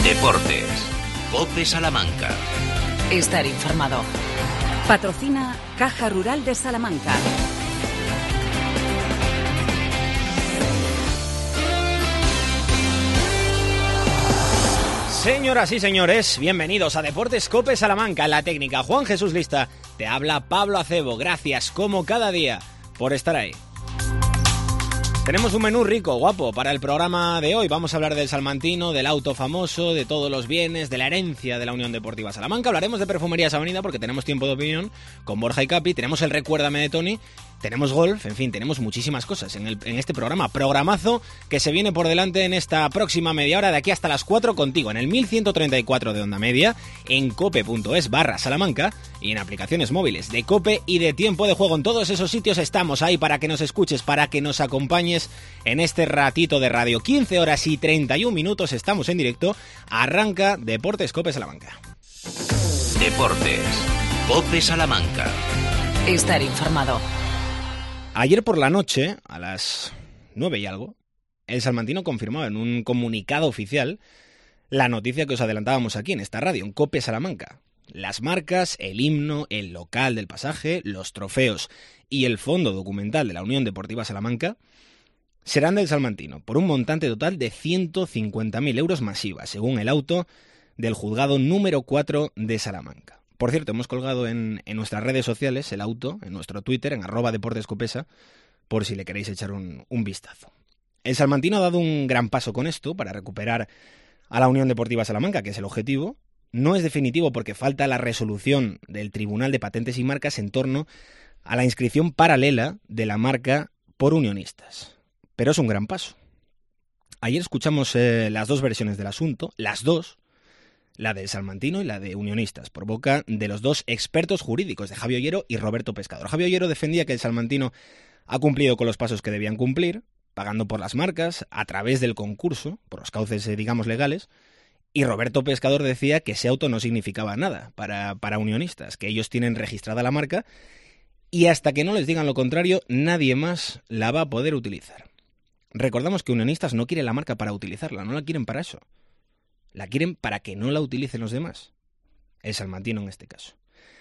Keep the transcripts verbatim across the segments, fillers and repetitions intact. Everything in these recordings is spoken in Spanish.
Deportes. COPE Salamanca. Estar informado. Patrocina Caja Rural de Salamanca. Señoras y señores, bienvenidos a Deportes COPE Salamanca. En la técnica, Juan Jesús Lista. Te habla Pablo Acebo. Gracias, como cada día, por estar ahí. Tenemos un menú rico, guapo, para el programa de hoy. Vamos a hablar del salmantino, del auto famoso, de todos los bienes, de la herencia de la Unión Deportiva Salamanca. Hablaremos de Perfumerías Avenida porque tenemos tiempo de opinión con Borja y Capi. Tenemos el Recuérdame de Tony. Tenemos golf, en fin, tenemos muchísimas cosas en, el, en este programa. Programazo que se viene por delante en esta próxima media hora de aquí hasta las cuatro contigo en el mil ciento treinta y cuatro de Onda Media, en cope.es barra Salamanca y en aplicaciones móviles de Cope y de Tiempo de Juego. En todos esos sitios estamos ahí para que nos escuches, para que nos acompañes en este ratito de radio. quince horas y treinta y un minutos estamos en directo. Arranca Deportes COPE Salamanca. Deportes. COPE Salamanca. Estar informado. Ayer por la noche, a las nueve y algo, el salmantino confirmaba en un comunicado oficial la noticia que os adelantábamos aquí en esta radio, en COPE Salamanca. Las marcas, el himno, el local del pasaje, los trofeos y el fondo documental de la Unión Deportiva Salamanca serán del salmantino por un montante total de ciento cincuenta mil euros masiva, según el auto del juzgado número cuatro de Salamanca. Por cierto, hemos colgado en, en nuestras redes sociales el auto, en nuestro Twitter, en arroba deportescopesa, por si le queréis echar un, un vistazo. El salmantino ha dado un gran paso con esto para recuperar a la Unión Deportiva Salamanca, que es el objetivo. No es definitivo porque falta la resolución del Tribunal de Patentes y Marcas en torno a la inscripción paralela de la marca por unionistas. Pero es un gran paso. Ayer escuchamos eh, las dos versiones del asunto, las dos, la del salmantino y la de unionistas, por boca de los dos expertos jurídicos, de Javi Ollero y Roberto Pescador. Javi Ollero defendía que el salmantino ha cumplido con los pasos que debían cumplir, pagando por las marcas, a través del concurso, por los cauces, eh, digamos, legales, y Roberto Pescador decía que ese auto no significaba nada para, para unionistas, que ellos tienen registrada la marca y hasta que no les digan lo contrario, nadie más la va a poder utilizar. Recordamos que unionistas no quieren la marca para utilizarla, no la quieren para eso. La quieren para que no la utilicen los demás. El salmantino en este caso.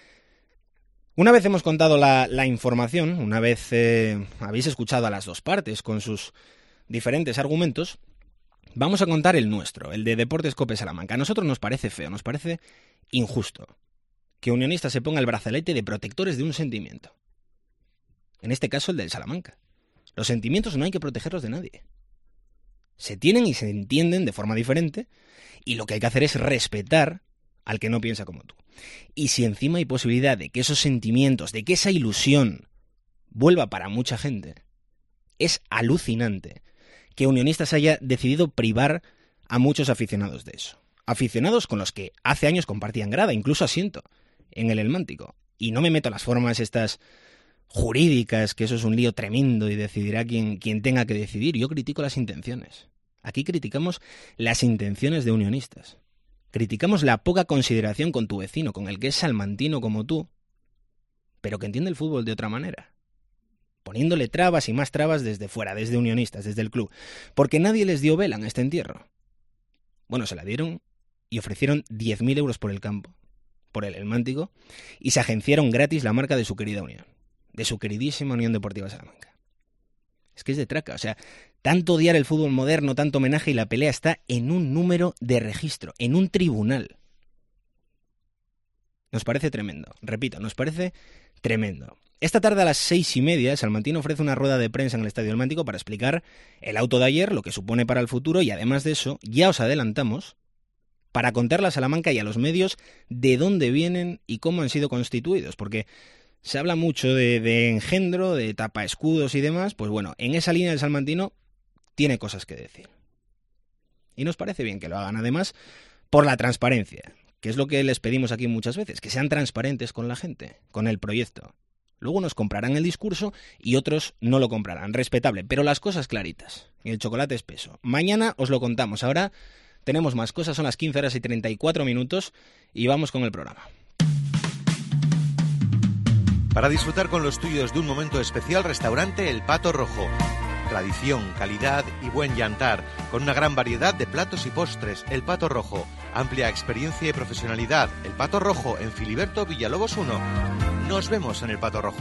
Una vez hemos contado la, la información, una vez eh, habéis escuchado a las dos partes con sus diferentes argumentos, vamos a contar el nuestro, el de Deportes COPE Salamanca. A nosotros nos parece feo, nos parece injusto que unionistas se ponga el brazalete de protectores de un sentimiento. En este caso el del Salamanca. Los sentimientos no hay que protegerlos de nadie. Se tienen y se entienden de forma diferente y lo que hay que hacer es respetar al que no piensa como tú. Y si encima hay posibilidad de que esos sentimientos, de que esa ilusión vuelva para mucha gente, es alucinante que Unionistas haya decidido privar a muchos aficionados de eso. Aficionados con los que hace años compartían grada, incluso asiento, en el Elmántico. Y no me meto en las formas estas jurídicas, que eso es un lío tremendo y decidirá quien, quien tenga que decidir. Yo critico las intenciones. Aquí criticamos las intenciones de unionistas. Criticamos la poca consideración con tu vecino, con el que es salmantino como tú, pero que entiende el fútbol de otra manera. Poniéndole trabas y más trabas desde fuera, desde unionistas, desde el club. Porque nadie les dio vela en este entierro. Bueno, se la dieron y ofrecieron diez mil euros por el campo, por el Elmántico, y se agenciaron gratis la marca de su querida Unión. De su queridísima Unión Deportiva Salamanca. Es que es de traca, o sea, tanto odiar el fútbol moderno, tanto homenaje y la pelea está en un número de registro, en un tribunal. Nos parece tremendo, repito, nos parece tremendo. Esta tarde a las seis y media, el salmantino ofrece una rueda de prensa en el Estadio Elmántico para explicar el auto de ayer, lo que supone para el futuro y además de eso, ya os adelantamos, para contarle a Salamanca y a los medios de dónde vienen y cómo han sido constituidos, porque se habla mucho de, de engendro, de tapaescudos y demás, pues bueno, en esa línea del salmantino tiene cosas que decir. Y nos parece bien que lo hagan, además, por la transparencia, que es lo que les pedimos aquí muchas veces, que sean transparentes con la gente, con el proyecto. Luego nos comprarán el discurso y otros no lo comprarán, respetable, pero las cosas claritas, y el chocolate espeso. Mañana os lo contamos, ahora tenemos más cosas, son las quince horas y treinta y cuatro minutos y vamos con el programa. Para disfrutar con los tuyos de un momento especial, restaurante El Pato Rojo. Tradición, calidad y buen yantar, con una gran variedad de platos y postres. El Pato Rojo, amplia experiencia y profesionalidad. El Pato Rojo en Filiberto Villalobos uno. Nos vemos en el Pato Rojo.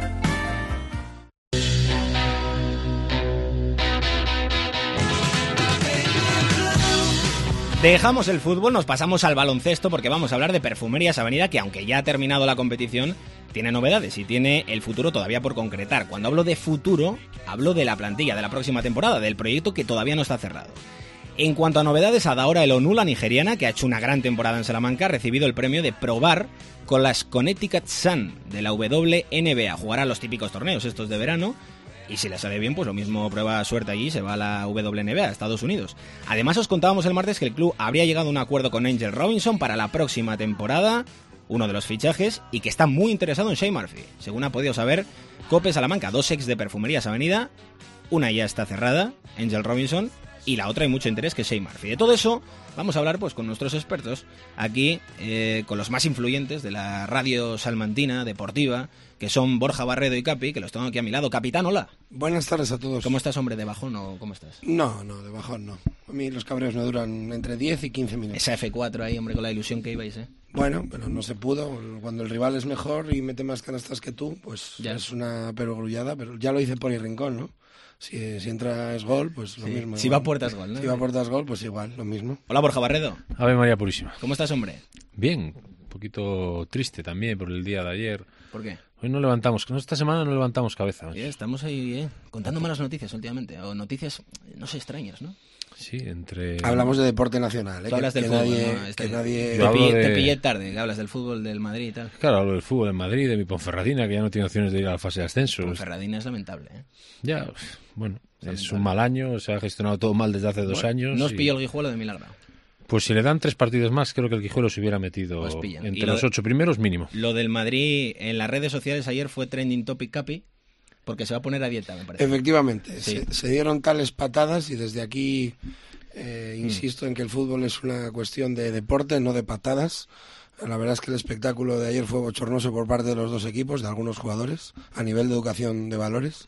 Dejamos el fútbol, nos pasamos al baloncesto porque vamos a hablar de Perfumerías Avenida, que aunque ya ha terminado la competición, tiene novedades y tiene el futuro todavía por concretar. Cuando hablo de futuro, hablo de la plantilla de la próxima temporada, del proyecto que todavía no está cerrado. En cuanto a novedades, Adaora Elonu, la nigeriana, que ha hecho una gran temporada en Salamanca, ha recibido el premio de probar con las Connecticut Sun de la W N B A. Jugará los típicos torneos estos de verano. Y si le sale bien, pues lo mismo prueba suerte allí y se va a la W N B A, a Estados Unidos. Además, os contábamos el martes que el club habría llegado a un acuerdo con Angel Robinson para la próxima temporada, uno de los fichajes, y que está muy interesado en Shane Murphy. Según ha podido saber Cope Salamanca, dos ex de Perfumerías Avenida, una ya está cerrada, Angel Robinson, y la otra hay mucho interés, que es Shane Murphy. De todo eso vamos a hablar pues con nuestros expertos aquí, eh, con los más influyentes de la radio salmantina, deportiva, que son Borja Barredo y Capi, que los tengo aquí a mi lado. Capitán, hola. Buenas tardes a todos. ¿Cómo estás, hombre? ¿De bajón o cómo estás? No, no, de bajón no. A mí los cabreos me duran entre diez y quince minutos. Esa F cuatro ahí, hombre, con la ilusión que ibais, ¿eh? Bueno, pero no se pudo. Cuando el rival es mejor y mete más canastas que tú, pues ya es una perogrullada, pero ya lo hice por el rincón, ¿no? Si, si entra es gol, pues lo sí. mismo. Si igual. va a puertas gol, ¿no? Si va a puertas gol, pues igual, lo mismo. Hola, Borja Barredo. Ave María Purísima. ¿Cómo estás, hombre? Bien, un poquito triste también por el día de ayer. ¿Por qué? Hoy no levantamos, esta semana no levantamos cabeza. Oye, estamos ahí eh, contando malas noticias últimamente, o noticias, no sé, extrañas, ¿no? Sí, entre... Hablamos de deporte nacional, ¿eh? Tú hablas que, del que fútbol, nadie, ¿no? Este, que nadie... Te, pillé, de... te pillé tarde, que hablas del fútbol del Madrid y tal. Claro, hablo del fútbol en Madrid, de mi Ponferradina, que ya no tiene opciones de ir a la fase de ascenso. Ponferradina es lamentable, ¿eh? Ya, bueno, es, lamentable. es un mal año, se ha gestionado todo mal desde hace dos bueno, años. No os y... pilló el Guijuelo de milagro. Pues si le dan tres partidos más, creo que el Guijuelo se hubiera metido entre los de... ocho primeros mínimo. Lo del Madrid en las redes sociales ayer fue trending topic, Capi, porque se va a poner a dieta, me parece. Efectivamente, sí. se, se dieron tales patadas y desde aquí eh, insisto mm. en que el fútbol es una cuestión de deporte, no de patadas. La verdad es que el espectáculo de ayer fue bochornoso por parte de los dos equipos, de algunos jugadores, a nivel de educación de valores.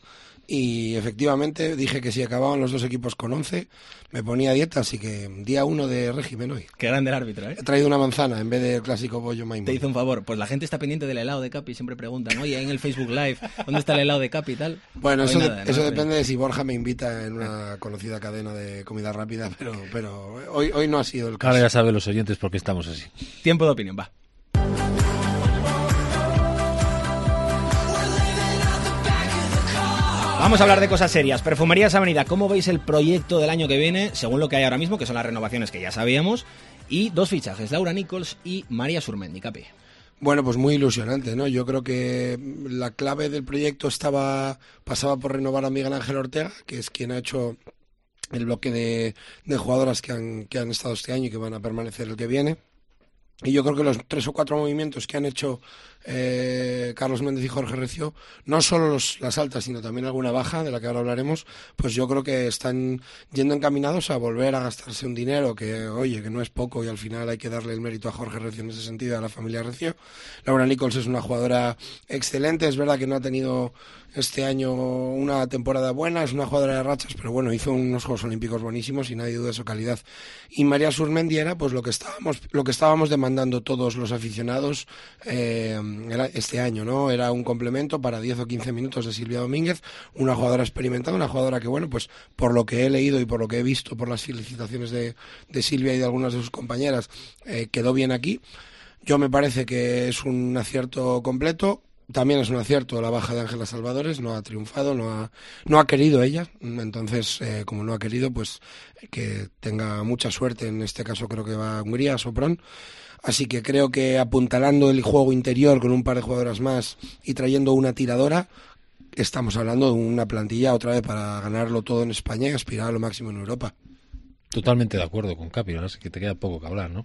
Y efectivamente dije que si acababan los dos equipos con once, me ponía a dieta, así que día uno de régimen hoy. Qué grande el árbitro, ¿eh? He traído una manzana en vez del clásico bollo maimón. Te hizo un favor, pues la gente está pendiente del helado de Capi, siempre preguntan, oye, en el Facebook Live, ¿dónde está el helado de Capi y tal? Bueno, no eso, nada, de, eso ¿no? depende de si Borja me invita en una conocida cadena de comida rápida, pero, pero hoy, hoy no ha sido el caso. Ahora ya saben los oyentes por qué estamos así. Tiempo de opinión, va. Vamos a hablar de cosas serias. Perfumerías Avenida, ¿cómo veis el proyecto del año que viene? Según lo que hay ahora mismo, que son las renovaciones que ya sabíamos. Y dos fichajes, Laura Nichols y María Surmendi, Capi. Bueno, pues muy ilusionante, ¿no? Yo creo que la clave del proyecto estaba pasaba por renovar a Miguel Ángel Ortega, que es quien ha hecho el bloque de, de jugadoras que han, que han estado este año y que van a permanecer el que viene. Y yo creo que los tres o cuatro movimientos que han hecho eh, Carlos Méndez y Jorge Recio, no solo los, las altas, sino también alguna baja, de la que ahora hablaremos, pues yo creo que están yendo encaminados a volver a gastarse un dinero que, oye, que no es poco y al final hay que darle el mérito a Jorge Recio en ese sentido, a la familia Recio. Laura Nichols es una jugadora excelente, es verdad que no ha tenido este año una temporada buena, es una jugadora de rachas, pero bueno, hizo unos Juegos Olímpicos buenísimos y nadie duda de su calidad. Y María Surmendi era pues lo que estábamos, lo que estábamos demandando todos los aficionados eh, era este año, ¿no? Era un complemento para diez o quince minutos de Silvia Domínguez, una jugadora experimentada, una jugadora que, bueno, pues por lo que he leído y por lo que he visto, por las felicitaciones de, de Silvia y de algunas de sus compañeras, eh, quedó bien aquí. Yo me parece que es un acierto completo. También es un acierto la baja de Ángela Salvadores, no ha triunfado, no ha, no ha querido ella, entonces eh, como no ha querido, pues que tenga mucha suerte, en este caso creo que va a Hungría, a Sopron, así que creo que apuntalando el juego interior con un par de jugadoras más y trayendo una tiradora, estamos hablando de una plantilla otra vez para ganarlo todo en España y aspirar a lo máximo en Europa. Totalmente de acuerdo con Capi, ¿no? Es que te queda poco que hablar, ¿no?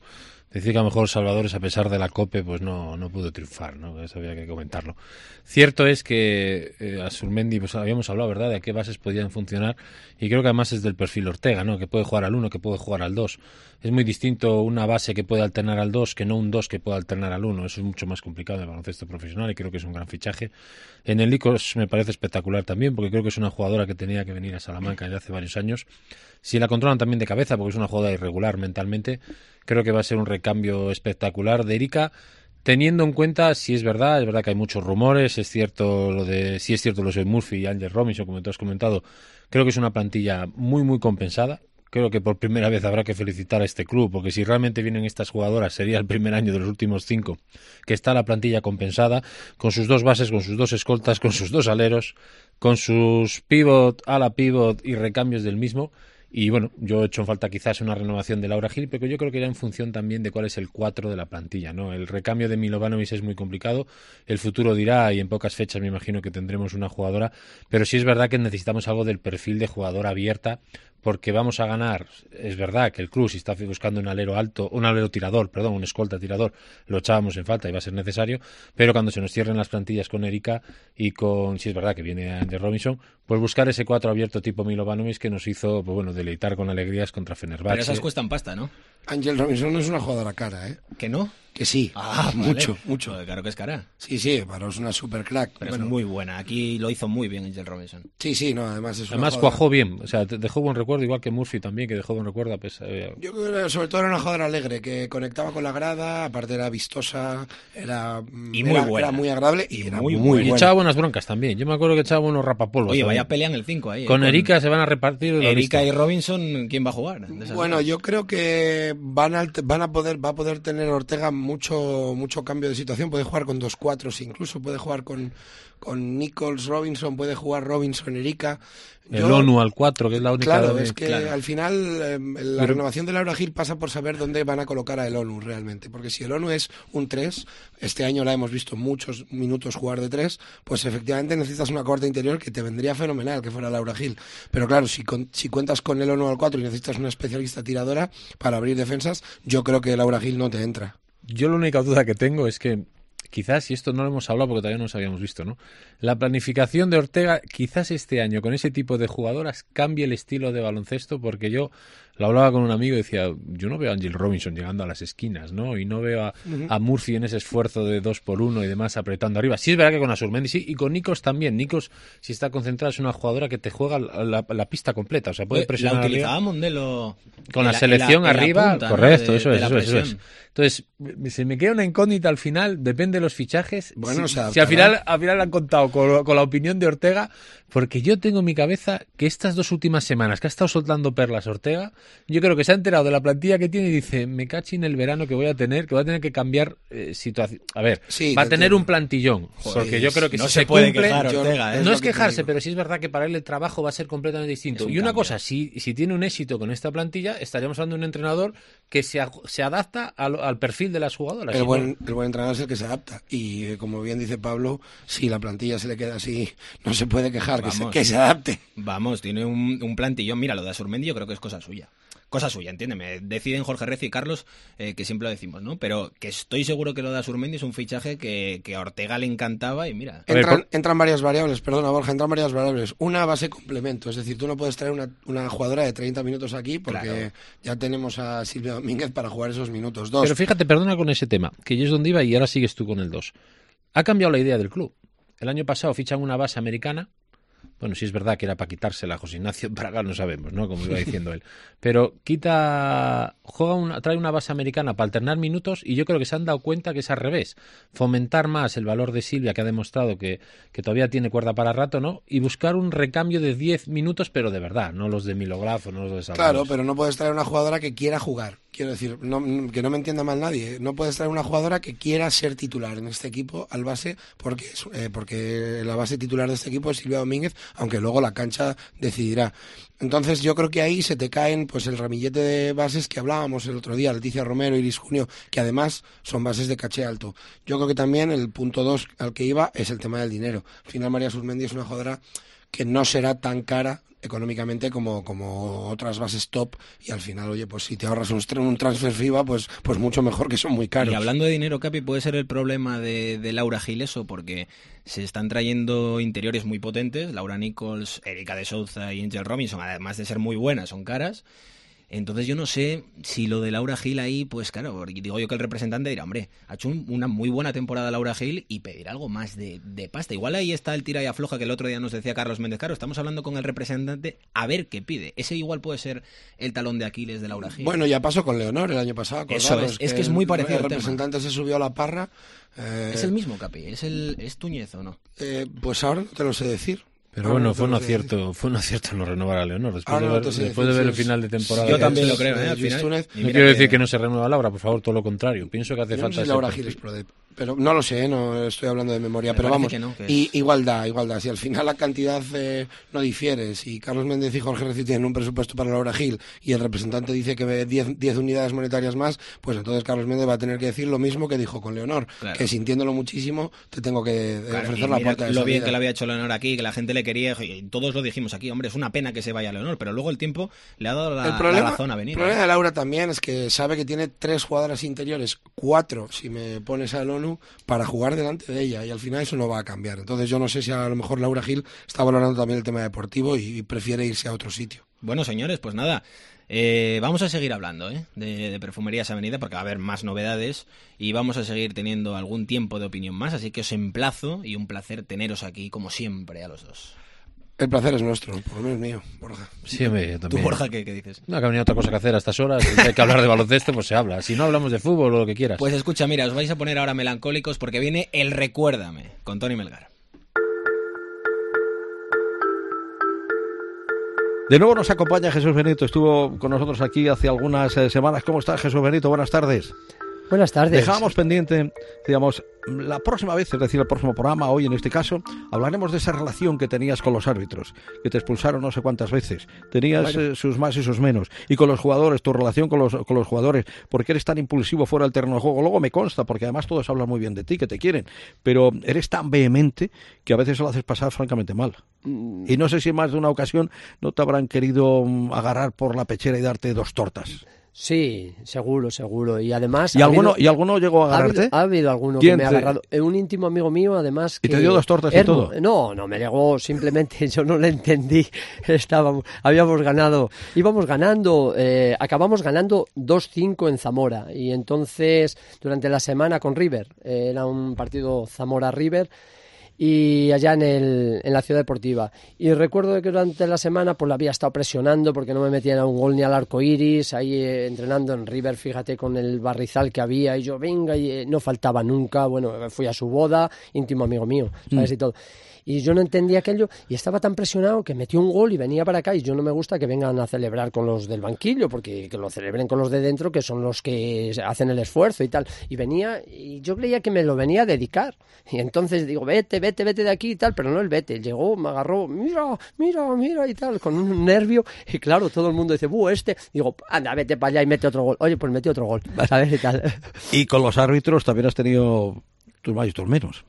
decir que a lo mejor Salvadores, a pesar de la COPE, pues no, no pudo triunfar, ¿no? Eso había que comentarlo. Cierto es que eh, Azurmendi, pues habíamos hablado, ¿verdad?, de a qué bases podían funcionar, y creo que además es del perfil Ortega, ¿no?, que puede jugar al uno, que puede jugar al dos. Es muy distinto una base que puede alternar al dos que no un dos que puede alternar al uno. Eso es mucho más complicado en el baloncesto profesional y creo que es un gran fichaje. En el Licos me parece espectacular también, porque creo que es una jugadora que tenía que venir a Salamanca ya hace varios años. Si la controlan también de cabeza, porque es una jugadora irregular mentalmente, creo que va a ser un recambio espectacular de Erika, teniendo en cuenta, si es verdad, es verdad que hay muchos rumores, es cierto lo de, si es cierto lo de Murphy y Angel Robinson, como tú has comentado, creo que es una plantilla muy muy compensada. Creo que por primera vez habrá que felicitar a este club, porque si realmente vienen estas jugadoras sería el primer año de los últimos cinco que está la plantilla compensada, con sus dos bases, con sus dos escoltas, con sus dos aleros, con sus pivot, ala pivot y recambios del mismo. Y bueno, yo he hecho en falta quizás una renovación de Laura Gil, pero yo creo que era en función también de cuál es el cuatro de la plantilla, ¿no? El recambio de Milovanovic es muy complicado, el futuro dirá, y en pocas fechas me imagino que tendremos una jugadora, pero sí es verdad que necesitamos algo del perfil de jugadora abierta, porque vamos a ganar, es verdad que el club, si está buscando un alero alto, un alero tirador, perdón, un escolta tirador, lo echábamos en falta y va a ser necesario, pero cuando se nos cierren las plantillas con Erika y con, si es verdad que viene Andrew Robinson, pues buscar ese cuatro abierto tipo Milovanovic que nos hizo, pues bueno, deleitar con alegrías contra Fenerbahce. Pero esas cuestan pasta, ¿no? Angel Robinson no es una jugadora cara, ¿eh? ¿Que no? Que sí, ah, mucho, vale. mucho. Joder, claro que es cara. Sí, sí, pero es una super crack. Pero bueno, es muy buena. Aquí lo hizo muy bien Angel Robinson. Sí, sí, no, además es una Además jugadora... cuajó bien, o sea, dejó buen recuerdo, igual que Murphy también, que dejó buen recuerdo. A pesar, eh... Yo creo que sobre todo era una jugadora alegre, que conectaba con la grada, aparte era vistosa, era, y muy era, buena. era muy agradable y, y era muy, muy buena. Y echaba buenas broncas también. Yo me acuerdo que echaba unos rapapolvos. Oye, también. vaya pelea en el cinco ahí. Con eh, Erika con... se van a repartir. Erika y Robinson, ¿quién va a jugar? Bueno, dos? yo creo que van a, van a poder, va a poder tener Ortega mucho, mucho cambio de situación. Puede jugar con dos cuatros, incluso puede jugar con, con Nichols Robinson, puede jugar Robinson Erika. El Yo, ONU al cuatro, que es la única... Claro, de... es que claro. al final eh, la Pero... renovación de Laura Gil pasa por saber dónde van a colocar a el ONU realmente, porque si el ONU es un tres, este año la hemos visto muchos minutos jugar de tres, pues efectivamente necesitas una corte interior que te vendría fenomenal que fuera Laura Gil. Pero claro, si, con, si cuentas con el ONU al cuatro y necesitas una especialista tiradora para abrir defensas, yo creo que Laura Gil no te entra. Yo la única duda que tengo es que quizás, y esto no lo hemos hablado porque todavía no nos habíamos visto, ¿no? La planificación de Ortega, quizás este año con ese tipo de jugadoras cambie el estilo de baloncesto, porque yo lo hablaba con un amigo y decía, yo no veo a Angel Robinson llegando a las esquinas, ¿no? Y no veo a, uh-huh. a Murphy en ese esfuerzo de dos por uno y demás apretando arriba. Sí es verdad que con Azurmendi sí, y con Nikos también. Nikos, si está concentrada, es una jugadora que te juega la, la, la pista completa, o sea, puede presionar la utilizaba arriba. Mondelo Con la, la selección la, arriba, punta, correcto, ¿no? de, eso, es, eso, es, eso es. Entonces, se me queda una incógnita al final, depende de los fichajes. Bueno, si, o sea, si al final, al final han contado con, con la opinión de Ortega, porque yo tengo en mi cabeza que estas dos últimas semanas que ha estado soltando perlas Ortega, yo creo que se ha enterado de la plantilla que tiene y dice, me cachi en el verano que voy a tener, que voy a tener que cambiar eh, situación. A ver, sí, va a tener un plantillón, joder, porque yo creo que no si se, se puede cumple, quejar Ortega, yo, no es quejarse, pero sí es verdad que para él el trabajo va a ser completamente distinto. Y una cambio. cosa, si, si tiene un éxito con esta plantilla, estaríamos hablando de un entrenador que se, se adapta al, al perfil de las jugadoras. El buen, el buen entrenador es el que se adapta. Y eh, como bien dice Pablo, si la plantilla se le queda así, no se puede quejar, que se, que se adapte. Vamos, tiene un, un plantillón. Mira, lo de Azurmendi yo creo que es cosa suya. Cosa suya, entiéndeme. Deciden Jorge Recio y Carlos, eh, que siempre lo decimos, ¿no? Pero que estoy seguro que lo de Azurmendi es un fichaje que, que a Ortega le encantaba y mira. Entran, entran varias variables, perdona Borja, entran varias variables. Una base complemento, es decir, tú no puedes traer una, una jugadora de treinta minutos aquí porque claro. ya tenemos a Silvia Domínguez para jugar esos minutos. Dos. Pero fíjate, perdona con ese tema, que yo es donde iba y ahora sigues tú con el dos. Ha cambiado la idea del club. El año pasado fichan una base americana. Bueno, sí es verdad que era para quitársela a José Ignacio Braga, no sabemos, ¿no? Como iba diciendo él. Pero quita, juega una, trae una base americana para alternar minutos y yo creo que se han dado cuenta que es al revés. Fomentar más el valor de Silvia, que ha demostrado que, que todavía tiene cuerda para rato, ¿no? Y buscar un recambio de diez minutos, pero de verdad, no los de Milograf o no los de Salvador. Claro, pero no puedes traer una jugadora que quiera jugar. Quiero decir, no, que no me entienda mal nadie, no puedes traer una jugadora que quiera ser titular en este equipo al base, porque, eh, porque la base titular de este equipo es Silvia Domínguez, aunque luego la cancha decidirá. Entonces yo creo que ahí se te caen pues el ramillete de bases que hablábamos el otro día, Leticia Romero, Iris Junio, que además son bases de caché alto. Yo creo que también el punto dos al que iba es el tema del dinero. Al final María Azurmendi es una jugadora que no será tan cara económicamente como, como otras bases top, y al final, oye, pues si te ahorras un, un transfer FIBA, pues, pues mucho mejor, que son muy caros. Y hablando de dinero, Capi, ¿puede ser el problema de, de Laura Gil eso? Porque se están trayendo interiores muy potentes, Laura Nichols, Erika de Souza y Angel Robinson, además de ser muy buenas, son caras. Entonces yo no sé si lo de Laura Gil ahí, pues claro, digo yo que el representante dirá, hombre, ha hecho un, una muy buena temporada Laura Gil y pedir algo más de, de pasta. Igual ahí está el tira y afloja que el otro día nos decía Carlos Méndez. Claro, estamos hablando con el representante a ver qué pide. Ese igual puede ser el talón de Aquiles de Laura Gil. Bueno, ya pasó con Leonor el año pasado. Eso es, es que es muy parecido el, el el representante tema. se subió a la parra. Eh, ¿Es el mismo, Capi? ¿Es, el, es Túñez o no? Eh, pues ahora no te lo sé decir. Pero bueno, fue un acierto, fue un acierto no renovar a Leonor después, de no ver, después decir, de ver el final de temporada. Yo también lo creo, ¿eh? Al final. No quiero decir que no se renueva Laura, por favor, todo lo contrario. Pienso que hace Yo falta. No sé si Laura Gil es pro de, pero no lo sé, no estoy hablando de memoria, Me pero vamos. que no, que y igualdad, igualdad. Si al final la cantidad eh, no difiere, si Carlos Méndez y Jorge Recio tienen un presupuesto para Laura Gil y el representante dice que ve diez unidades monetarias más, pues entonces Carlos Méndez va a tener que decir lo mismo que dijo con Leonor, claro. Que sintiéndolo muchísimo te tengo que claro, ofrecer la puerta de lo salida. bien que le había hecho Leonor aquí, que la gente le quería, y todos lo dijimos aquí, hombre, es una pena que se vaya Leonor, pero luego el tiempo le ha dado la, el problema, la razón a venir. El problema de Laura también es que sabe que tiene tres jugadoras interiores, cuatro si me pones al ONU, para jugar delante de ella, y al final eso no va a cambiar. Entonces yo no sé si a lo mejor Laura Gil está valorando también el tema deportivo y prefiere irse a otro sitio. Bueno, señores, pues nada, eh, vamos a seguir hablando ¿eh? de, de Perfumerías Avenida, porque va a haber más novedades y vamos a seguir teniendo algún tiempo de opinión más, así que os emplazo y un placer teneros aquí como siempre a los dos. El placer es nuestro, por lo menos mío, Borja. Sí, hombre, yo también. ¿Tú, Borja, qué, qué dices? No, que ha venido otra cosa que hacer a estas horas. Si hay que hablar de baloncesto, pues se habla. Si no, hablamos de fútbol o lo que quieras. Pues escucha, mira, os vais a poner ahora melancólicos porque viene el Recuérdame con Tony Melgar. De nuevo nos acompaña Jesús Benito. Estuvo con nosotros aquí hace algunas eh, semanas. ¿Cómo estás, Jesús Benito? Buenas tardes. Buenas tardes. Dejábamos pendiente, digamos, la próxima vez, es decir, el próximo programa, hoy en este caso, hablaremos de esa relación que tenías con los árbitros, que te expulsaron no sé cuántas veces. Tenías bueno. eh, sus más y sus menos. Y con los jugadores, tu relación con los, con los jugadores, ¿por qué eres tan impulsivo fuera del terreno de juego? Luego me consta, porque además todos hablan muy bien de ti, que te quieren, pero eres tan vehemente que a veces lo haces pasar francamente mal. Mm. Y no sé si en más de una ocasión no te habrán querido um, agarrar por la pechera y darte dos tortas. Sí, seguro, seguro. Y además... ¿Y, alguno, habido, ¿Y alguno llegó a agarrarte? Ha habido, ha habido alguno que me ha agarrado. Te... Un íntimo amigo mío, además... ¿Y que te dio dos tortas Hermo, y todo? No, no, me llegó simplemente, yo no le entendí. Estábamos, habíamos ganado, íbamos ganando, eh, acabamos ganando dos cinco en Zamora. Y entonces, durante la semana con River, eh, era un partido Zamora-River, y allá en, el, en la ciudad deportiva. Y recuerdo que durante la semana pues la había estado presionando porque no me metían a un gol ni al arco iris, ahí eh, entrenando en River, fíjate, con el barrizal que había, y yo, venga, y eh, no faltaba nunca. Bueno, fui a su boda, íntimo amigo mío, ¿sabes? Mm. Y todo. Y yo no entendía aquello, y estaba tan presionado que metió un gol y venía para acá, y yo no me gusta que vengan a celebrar con los del banquillo, porque que lo celebren con los de dentro, que son los que hacen el esfuerzo y tal. Y venía, y yo creía que me lo venía a dedicar, y entonces digo, vete, vete, vete de aquí y tal, pero no el vete, llegó, me agarró, mira, mira, mira y tal, con un nervio, y claro, todo el mundo dice, buh, este, digo, anda, vete para allá y mete otro gol. Oye, pues metió otro gol, ¿sabes? Y tal. Y con los árbitros también has tenido tus más y tus menos.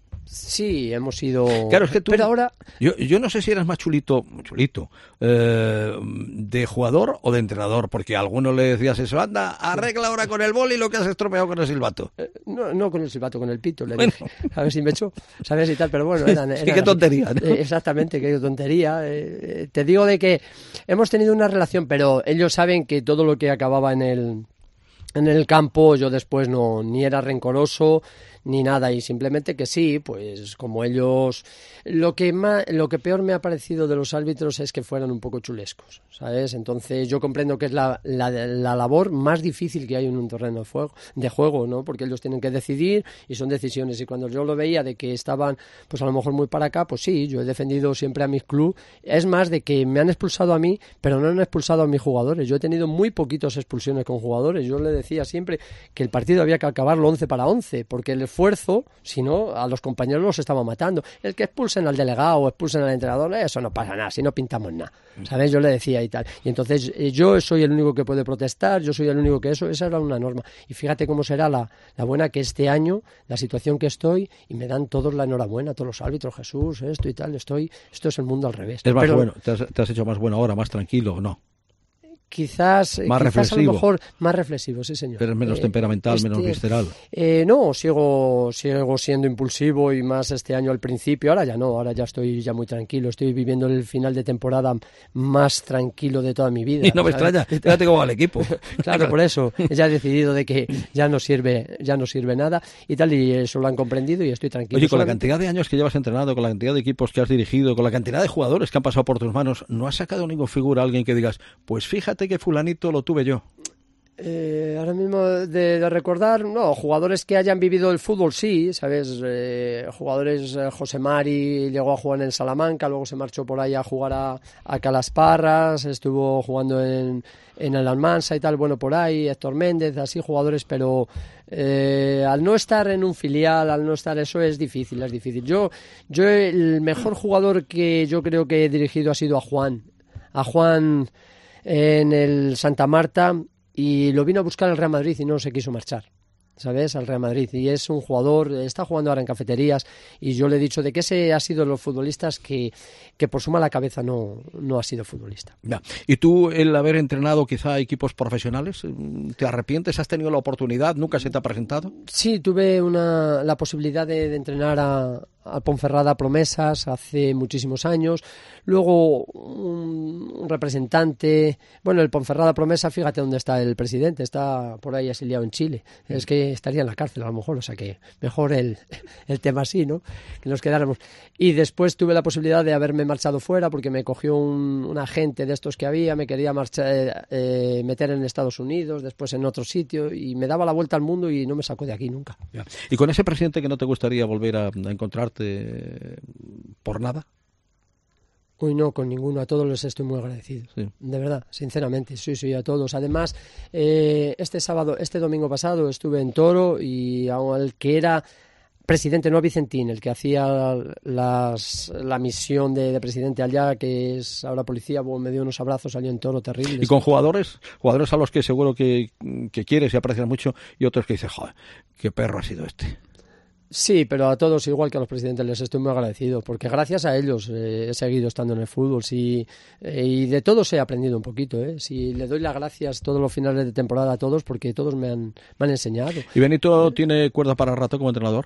Sí, hemos ido... Claro, es que tú... Pero ahora... Yo, yo no sé si eras más chulito, chulito, eh, de jugador o de entrenador, porque a alguno le decías eso, anda, arregla ahora con el boli lo que has estropeado con el silbato. Eh, no, no con el silbato, con el pito, le bueno. dije, a ver si me echó, ¿sabes? Y tal, pero bueno, eran... eran sí, qué tontería, ¿no? Eh, exactamente, qué tontería. Eh, te digo de que hemos tenido una relación, pero ellos saben que todo lo que acababa en el, en el campo, yo después no, ni era rencoroso, ni nada, y simplemente que sí, pues como ellos, lo que más, lo que peor me ha parecido de los árbitros es que fueran un poco chulescos, ¿sabes? Entonces yo comprendo que es la, la, la labor más difícil que hay en un terreno de juego, de juego, ¿no? Porque ellos tienen que decidir y son decisiones, y cuando yo lo veía de que estaban, pues a lo mejor muy para acá, pues sí, yo he defendido siempre a mi club, es más de que me han expulsado a mí, pero no han expulsado a mis jugadores, yo he tenido muy poquitas expulsiones con jugadores, yo le decía siempre, que el partido había que acabarlo once para once, porque el esfuerzo, si no, a los compañeros los estaba matando. El que expulsen al delegado o expulsen al entrenador, eso no pasa nada, si no pintamos nada, ¿sabes? Yo le decía y tal. Y entonces eh, yo soy el único que puede protestar, yo soy el único que eso, esa era una norma. Y fíjate cómo será la, la buena que este año, la situación que estoy, y me dan todos la enhorabuena, todos los árbitros, Jesús, esto y tal, estoy, esto es el mundo al revés. Es más Pero, bueno, ¿te has, te has hecho más bueno ahora, más tranquilo o no? Quizás, más quizás reflexivo. a lo mejor más reflexivo, sí señor. Pero es menos Eh, temperamental, este, menos visceral. Eh, no, sigo, sigo siendo impulsivo y más este año al principio. Ahora ya no, ahora ya estoy ya muy tranquilo. Estoy viviendo el final de temporada más tranquilo de toda mi vida. Y no me ¿sabes? extraña, fíjate cómo va el equipo. Claro, por eso ya he decidido de que ya no sirve, ya no sirve nada y tal, y eso lo han comprendido y estoy tranquilo. Oye, con la Solamente- cantidad de años que llevas entrenado, con la cantidad de equipos que has dirigido, con la cantidad de jugadores que han pasado por tus manos, ¿no has sacado ninguna figura, alguien que digas, pues fíjate que fulanito lo tuve yo? Eh, ahora mismo de, de recordar, no, jugadores que hayan vivido el fútbol sí, ¿sabes? Eh, jugadores, eh, José Mari llegó a jugar en Salamanca, luego se marchó por ahí a jugar a, a Calasparras, estuvo jugando en, en el Almansa y tal, bueno, por ahí, Héctor Méndez, así jugadores, pero eh, al no estar en un filial, al no estar, eso es difícil, es difícil. Yo, yo el mejor jugador que yo creo que he dirigido ha sido a Juan, a Juan en el Santa Marta, y lo vino a buscar el Real Madrid y no se quiso marchar, ¿sabes? Al Real Madrid. Y es un jugador, está jugando ahora en cafeterías, y yo le he dicho de que ese ha sido de los futbolistas que, que por su mala cabeza no, no ha sido futbolista. Ya. ¿Y tú, el haber entrenado quizá equipos profesionales, te arrepientes? ¿Has tenido la oportunidad? ¿Nunca se te ha presentado? Sí, tuve una, la posibilidad de, de entrenar a, a Ponferrada Promesas hace muchísimos años. Luego un, un representante, bueno, el Ponferrada Promesa, fíjate dónde está el presidente, está por ahí exiliado en Chile. Es que estaría en la cárcel a lo mejor, o sea que mejor el, el tema así, ¿no? Que nos quedáramos. Y después tuve la posibilidad de haberme marchado fuera porque me cogió un, un agente de estos que había, me quería marchar, eh, meter en Estados Unidos, después en otro sitio, y me daba la vuelta al mundo y no me sacó de aquí nunca. Ya. ¿Y con ese presidente que no te gustaría volver a, a encontrarte por nada? Uy, no, con ninguno, a todos les estoy muy agradecido, Sí. de verdad, sinceramente, sí, sí, a todos. Además, eh, este sábado, este domingo pasado estuve en Toro y al que era presidente, no Vicentín, el que hacía las, la misión de, de presidente allá, que es ahora policía, bueno, me dio unos abrazos, salió en Toro terribles. ¿Y con jugadores? Jugadores a los que seguro que, que quieres y aprecias mucho, y otros que dices, joder, qué perro ha sido este. Sí, pero a todos, igual que a los presidentes, les estoy muy agradecido, porque gracias a ellos eh, he seguido estando en el fútbol, sí, eh, y de todos he aprendido un poquito, ¿eh? Sí, le doy las gracias todos los finales de temporada a todos, porque todos me han, me han enseñado. ¿Y Benito tiene cuerda para rato como entrenador?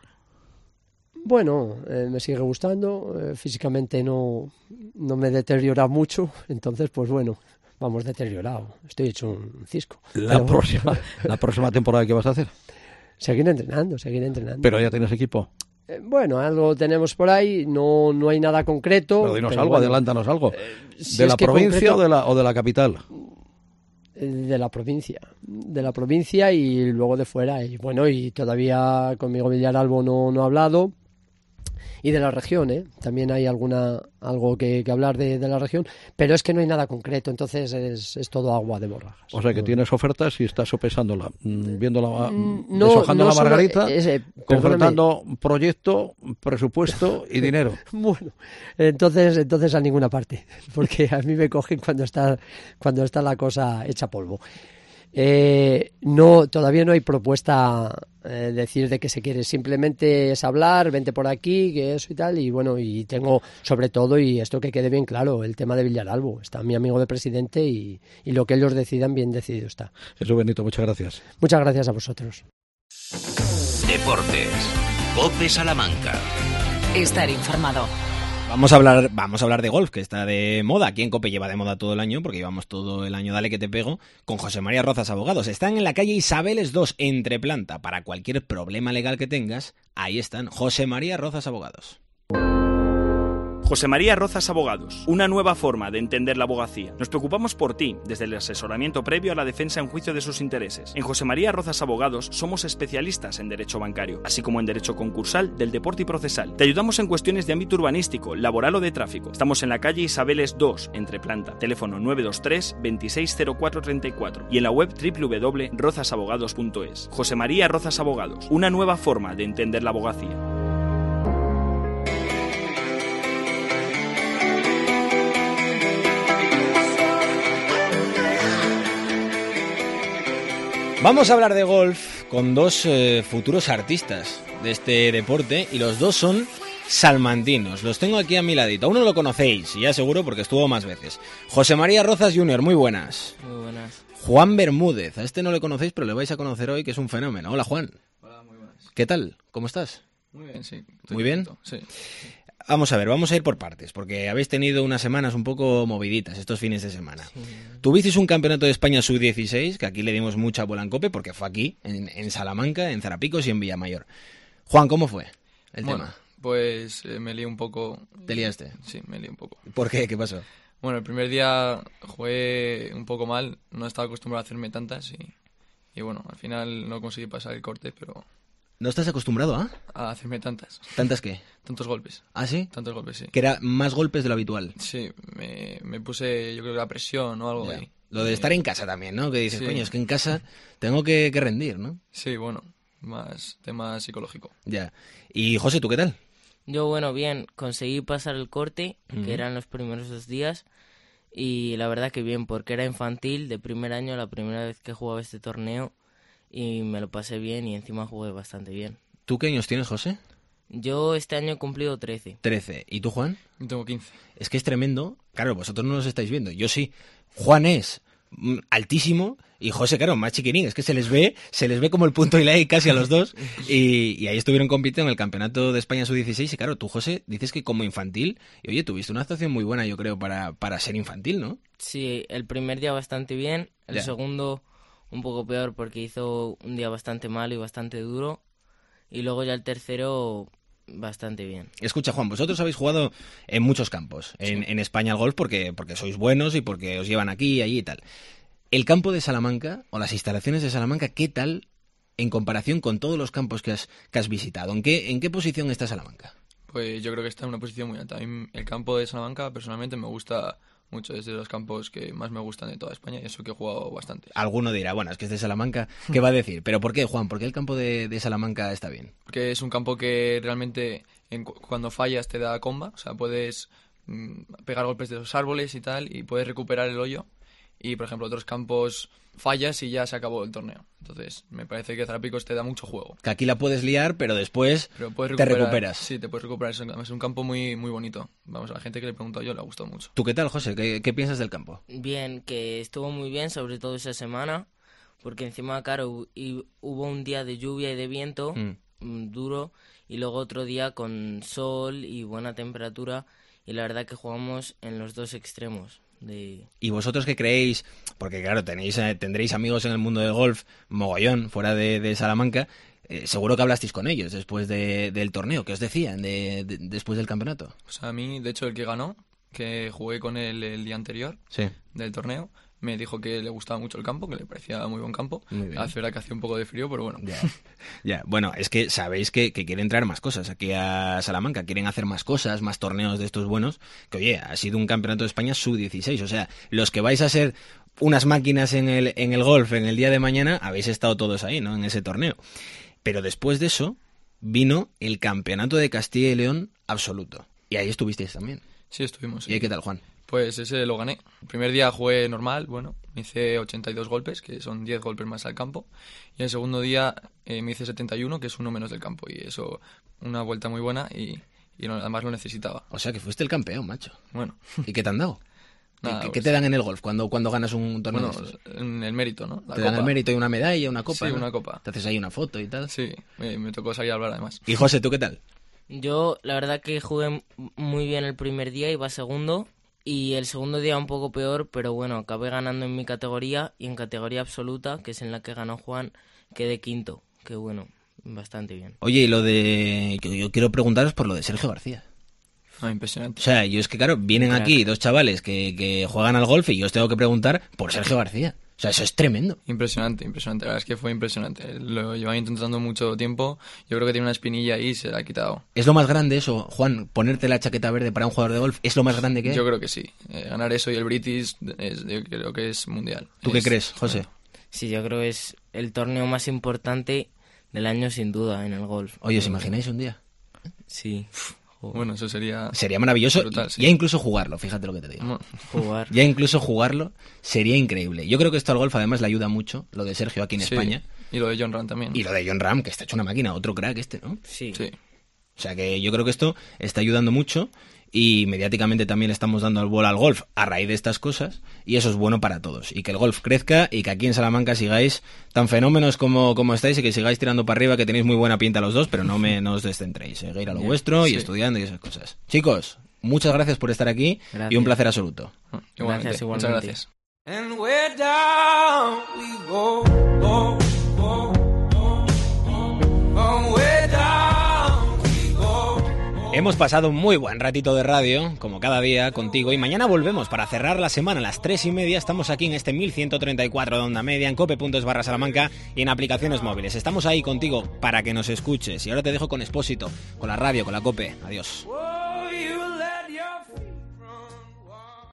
Bueno, eh, me sigue gustando, eh, físicamente no, no me deteriora mucho, entonces pues bueno, vamos deteriorado, estoy hecho un cisco. La, Pero, próxima, la próxima temporada, ¿qué vas a hacer? Seguir entrenando, seguir entrenando. Pero ya tienes equipo. Eh, bueno, algo tenemos por ahí, no, no hay nada concreto. Pero dinos pero algo, bueno, adelántanos algo. si ¿De es la que provincia concreto- o, de la, o de la capital? eh, de la provincia, de la provincia y luego de fuera. Y bueno, y todavía conmigo Villaralbo no, no ha hablado. Y de la región, ¿eh? También hay alguna algo que, que hablar de, de la región, pero es que no hay nada concreto, entonces es, es todo agua de borrajas. O sea que No. tienes ofertas y estás sopesándola, mm, viéndola, Mm, no, deshojando no la solo- margarita, eh, ese, concretando proyecto, presupuesto y dinero. Bueno, entonces, entonces a ninguna parte, porque a mí me cogen cuando está, cuando está la cosa hecha polvo. Eh, no, todavía no hay propuesta, eh, decir de qué se quiere, simplemente es hablar, vente por aquí, que eso y tal, y bueno, y tengo sobre todo, y esto que quede bien claro, el tema de Villaralbo, está mi amigo de presidente y, y lo que ellos decidan, bien decidido está. Jesús Benito, muchas gracias. Muchas gracias a vosotros. Deportes. COPE Salamanca. Estar informado. Vamos a hablar, vamos a hablar de golf, que está de moda. Aquí en COPE lleva de moda todo el año, porque llevamos todo el año Dale que te pego, con José María Rozas Abogados. Están en la calle Isabeles dos, entre planta. Para cualquier problema legal que tengas, ahí están, José María Rozas Abogados. José María Rozas Abogados, una nueva forma de entender la abogacía. Nos preocupamos por ti, desde el asesoramiento previo a la defensa en juicio de sus intereses. En José María Rozas Abogados somos especialistas en derecho bancario, así como en derecho concursal, del deporte y procesal. Te ayudamos en cuestiones de ámbito urbanístico, laboral o de tráfico. Estamos en la calle Isabeles dos, entre planta. Teléfono nueve dos tres, veintiséis cero cuatro treinta y cuatro y en la web doble u doble u doble u punto rozas abogados punto es. José María Rozas Abogados, una nueva forma de entender la abogacía. Vamos a hablar de golf con dos eh, futuros artistas de este deporte y los dos son salmantinos. Los tengo aquí a mi ladito. A uno lo conocéis, y ya seguro porque estuvo más veces. José María Rozas junior, muy buenas. Muy buenas. Juan Bermúdez, a este no le conocéis, pero le vais a conocer hoy, que es un fenómeno. Hola, Juan. Hola, muy buenas. ¿Qué tal? ¿Cómo estás? Muy bien, sí. ¿Muy bien? Sí. Vamos a ver, vamos a ir por partes, porque habéis tenido unas semanas un poco moviditas estos fines de semana. Sí. Tuvisteis un campeonato de España sub dieciséis, que aquí le dimos mucha bola en COPE, porque fue aquí, en, en Salamanca, en Zarapicos y en Villamayor. Juan, ¿cómo fue el bueno, tema? Pues eh, me lié un poco. ¿Te liaste? Sí, me lié un poco. ¿Por qué? ¿Qué pasó? Bueno, el primer día jugué un poco mal, no estaba acostumbrado a hacerme tantas y, y bueno, al final no conseguí pasar el corte, pero... ¿No estás acostumbrado a? A hacerme tantas. ¿Tantas qué? Tantos golpes. ¿Ah, sí? Tantos golpes, sí. Que era más golpes de lo habitual. Sí, me, me puse, yo creo que la presión o algo ya. ahí. Lo de estar en casa también, ¿no? Que dices, sí. coño, es que en casa tengo que, que rendir, ¿no? Sí, bueno, más tema psicológico. Ya. Y José, ¿tú qué tal? Yo, bueno, bien, conseguí pasar el corte, Uh-huh. que eran los primeros dos días, y la verdad que bien, porque era infantil, de primer año, la primera vez que jugaba este torneo, y me lo pasé bien y encima jugué bastante bien. ¿Tú qué años tienes, José? Yo este año he cumplido trece. trece. ¿Y tú, Juan? Yo tengo quince. Es que es tremendo. Claro, vosotros no los estáis viendo. Yo sí. Juan es mm, altísimo y José, claro, más chiquirín. Es que se les ve, se les ve como el punto y la I casi a los dos. Y, y ahí estuvieron compitiendo en el Campeonato de España sub dieciséis. Y claro, tú, José, dices que como infantil, y oye, tuviste una actuación muy buena, yo creo, para, para ser infantil, ¿no? Sí, el primer día bastante bien, el Ya. segundo un poco peor porque hizo un día bastante malo y bastante duro, y luego ya el tercero bastante bien. Escucha, Juan, vosotros habéis jugado en muchos campos en, Sí. en España al golf porque, porque sois buenos y porque os llevan aquí, allí y tal. El campo de Salamanca, o las instalaciones de Salamanca, ¿qué tal en comparación con todos los campos que has, que has visitado? ¿En qué, ¿En qué posición está Salamanca? Pues yo creo que está en una posición muy alta. A mí el campo de Salamanca personalmente me gusta mucho, es de los campos que más me gustan de toda España y eso que he jugado bastante. Alguno dirá, bueno, es que es de Salamanca, ¿qué va a decir? ¿Pero por qué, Juan? ¿Por qué el campo de, de Salamanca está bien? Porque es un campo que realmente en, cu- cuando fallas te da comba, o sea, puedes mm, pegar golpes de los árboles y tal y puedes recuperar el hoyo. Y, por ejemplo, otros campos fallas y ya se acabó el torneo. Entonces, me parece que Zarapicos te da mucho juego. Que aquí la puedes liar, pero después Pero puedes te recuperar- recuperas. Sí, te puedes recuperar. Es un, es un campo muy muy bonito. Vamos, a la gente que le he preguntado yo le ha gustado mucho. ¿Tú qué tal, José? ¿Qué, qué piensas del campo? Bien, que estuvo muy bien, sobre todo esa semana, porque encima, claro, hu- y hubo un día de lluvia y de viento Mm. mm, duro, y luego otro día con sol y buena temperatura, y la verdad que jugamos en los dos extremos. De... ¿Y vosotros qué creéis? Porque claro, tenéis eh, tendréis amigos en el mundo del golf, mogollón, fuera de, de Salamanca. Eh, seguro que hablasteis con ellos después de- del torneo. ¿Qué os decían de, de- después del campeonato? O sea, a mí, de hecho, el que ganó, que jugué con él el día anterior Sí. del torneo, me dijo que le gustaba mucho el campo, que le parecía muy buen campo. Muy bien. Es verdad que hacía un poco de frío, pero bueno. Ya, ya. Bueno, es que sabéis que, que quieren traer más cosas aquí a Salamanca, quieren hacer más cosas, más torneos de estos buenos, que oye, ha sido un campeonato de España sub dieciséis, o sea, los que vais a ser unas máquinas en el, en el golf en el día de mañana, habéis estado todos ahí, ¿no? En ese torneo. Pero después de eso, vino el campeonato de Castilla y León absoluto. Y ahí estuvisteis también. Sí, estuvimos. ¿Y ahí qué tal, Juan? Pues ese lo gané. El primer día jugué normal, bueno, me hice ochenta y dos golpes, que son diez golpes más al campo. Y el segundo día eh, me hice setenta y uno, que es uno menos del campo. Y eso, una vuelta muy buena y, y no- además lo necesitaba. O sea, que fuiste el campeón, macho. Bueno, ¿Y qué te han dado? ¿Qué, Nada, qué- qué pues- te dan en el golf cuando, cuando ganas un torneo bueno, de esos? en el mérito, ¿no? La Te dan el copa. mérito y una medalla, una copa. Sí, ¿no? una copa. Te haces ahí una foto y tal. Sí, me, me tocó salir a hablar además. Y José, ¿tú qué tal? Yo, la verdad que jugué m- muy bien el primer día, iba segundo, y el segundo día un poco peor, pero bueno, acabé ganando en mi categoría, y en categoría absoluta, que es en la que ganó Juan, quedé quinto, que bueno, bastante bien. Oye, y lo de... Yo, yo quiero preguntaros por lo de Sergio García. Ah, impresionante. O sea, yo es que, claro, vienen aquí dos chavales que, que juegan al golf y yo os tengo que preguntar por Sergio García. O sea, eso es tremendo. Impresionante, impresionante. La verdad es que fue impresionante. Lo llevan intentando mucho tiempo. Yo creo que tiene una espinilla ahí y se la ha quitado. ¿Es lo más grande eso, Juan? Ponerte la chaqueta verde para un jugador de golf, ¿es lo más grande que hay? Yo creo que sí. Eh, ganar eso y el British, es, yo creo que es mundial. ¿Tú es, qué crees, José? Sí, yo creo que es el torneo más importante del año sin duda en el golf. Oye, ¿os imagináis un día? Sí. Bueno, eso sería... Sería maravilloso. brutal, y, sí. Ya incluso jugarlo, fíjate lo que te digo. No. Jugar. Ya incluso jugarlo sería increíble. Yo creo que esto al golf además le ayuda mucho, lo de Sergio aquí en Sí. España. Y lo de John Ram también. Y lo de John Ram, que está hecho una máquina, otro crack este, ¿no? Sí. Sí. O sea que yo creo que esto está ayudando mucho y mediáticamente también le estamos dando el bola al golf a raíz de estas cosas y eso es bueno para todos. Y que el golf crezca y que aquí en Salamanca sigáis tan fenómenos como, como estáis y que sigáis tirando para arriba, que tenéis muy buena pinta los dos, pero no, me, no os descentréis. Seguir a lo Bien. vuestro y Sí. estudiando y esas cosas. Chicos, muchas gracias por estar aquí Gracias. y un placer absoluto. Igualmente. Gracias, Muchas igualmente. gracias. And we're down we go, go, go, go, go. We're down we go, go. Hemos pasado un muy buen ratito de radio, como cada día, contigo, y mañana volvemos para cerrar la semana a las tres y media. Estamos aquí en este mil ciento treinta y cuatro de onda media, en cope.es barra Salamanca y en aplicaciones móviles. Estamos ahí contigo para que nos escuches. Y ahora te dejo con Expósito, con la radio, con la Cope. Adiós.